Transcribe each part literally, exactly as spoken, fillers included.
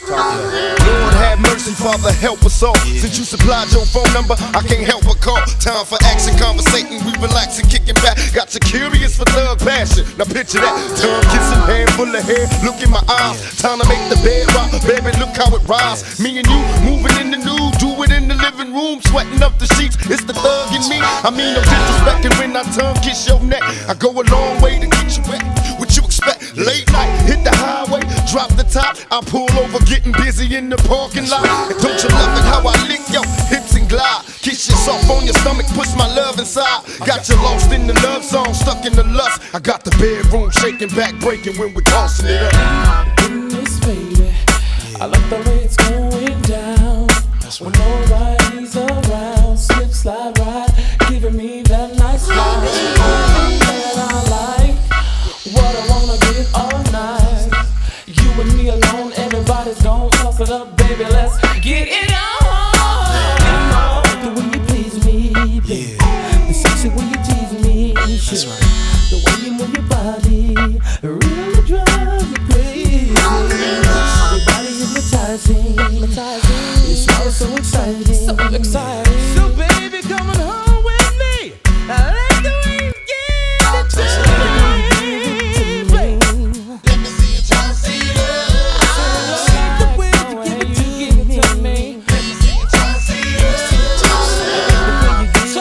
Lord have mercy, Father help us all. Yeah. Since you supplied your phone number, I can't help but call. Time for action, conversating, we relaxing, kicking back. Got you curious for thug passion. Now picture that, tongue kissing, hand full of hair. Look in my eyes, time to make the bed rock. Baby, look how it rise. Me and you moving in the nude, do it in the living room, sweating up the sheets. It's the thug in me. I mean, no disrespecting when I tongue kiss your neck. I go a long way to get you wet. What you expect? Late night, hit the highway, drop the top. I pull over, getting busy in the parking lot. And don't you love it how I lick your hips and glide? Kiss you soft on your stomach, push my love inside. Got you lost in the love song, stuck in the lust. I got the bedroom shaking, back breaking when we're tossing it up. Goodness, baby, I like the way it's going down. When nobody's around, slip, slide, ride, giving me that nice ride. That I like, what I wanna get all night. You and me alone, everybody's gon' toss it up, baby. Let's get it on. The way you please me, baby. The sexy way you tease me. That's right. The way you move your body really drives me crazy. Your body hypnotizing, hypnotizing. It's all so exciting, so exciting. So baby, come on home with me. I like the way you give it to me. Let me see you try to see love. I like the way you give it to me. Let me see you try to see love. I like the way you give it to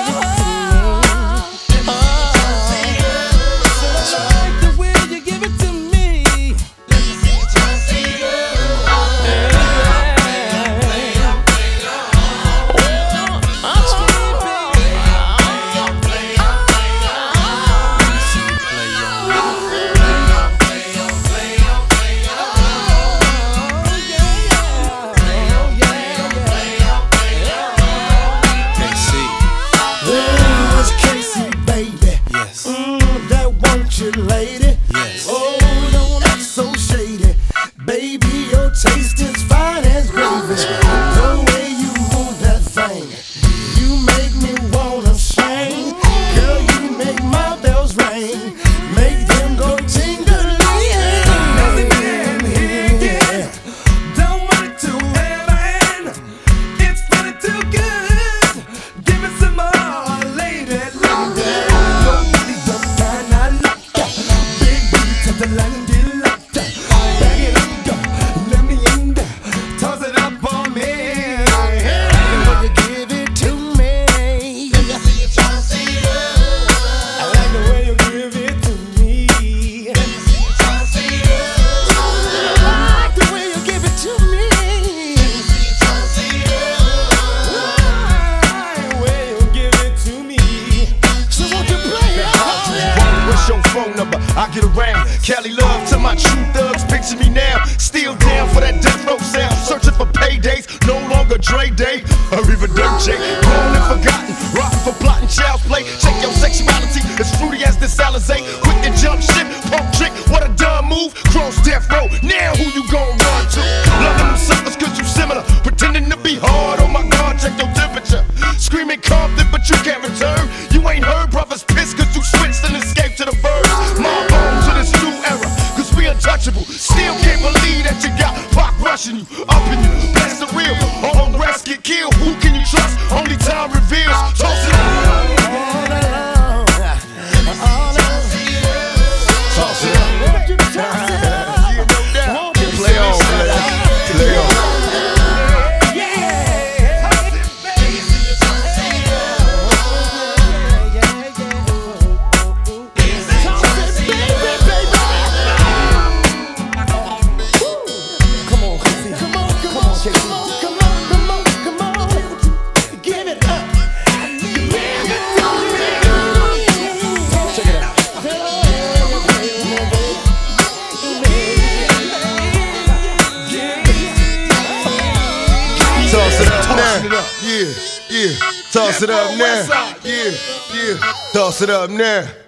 me. I like the way you give it to me. Let me see you try to see love. Lady, yes. Oh, don't act so shady. Baby, your taste is fine as gravy. The way you move that thing, you make me wanna sing. Girl, you make my bells ring, make them go tingling. Yeah. Don't want it to ever end. It's feeling too good. Give me some more, lady. The line get locked up, bag it up, go. Let me in there, toss it up on me. When you give it to me, Let me see you try to see love. I like the way you give it to me. Let me see you try to see love. I like the way you give it to me. Let me see you try to see love. I like the way you give it to me. So won't you play it? What's your phone number? I get around. Cali love to my true thugs, picture me now. Still down for that death row sound. Searching for paydays, no longer Dre Day. Arriva Dirt J, grown and forgotten. Rockin' for plotting child's play. Check your sexuality, as fruity as this Alizé. Quick to jump ship, pump trick, what a dumb move. Cross death row, now who you gon' run to? Loving them suckers cause you similar. Pretending to be hard, oh my God, check your temperature. Screaming Compton, but you can't return. You ain't heard brothers piss cause you switched and escaped to the birds. My bone to this new era, cause we untouchable. Still can't believe that you got Pac rushing you, up in you. That's the real, all the rest get killed. Who can you trust? Only time reveals. Toss it up. All along, all along. Toss it up. Won't you toss it up? Yeah, no doubt. Won't you Play on, toss it up? play on. Toss it up now. Yeah, yeah. Toss it up now. Yeah, yeah. Toss it up now.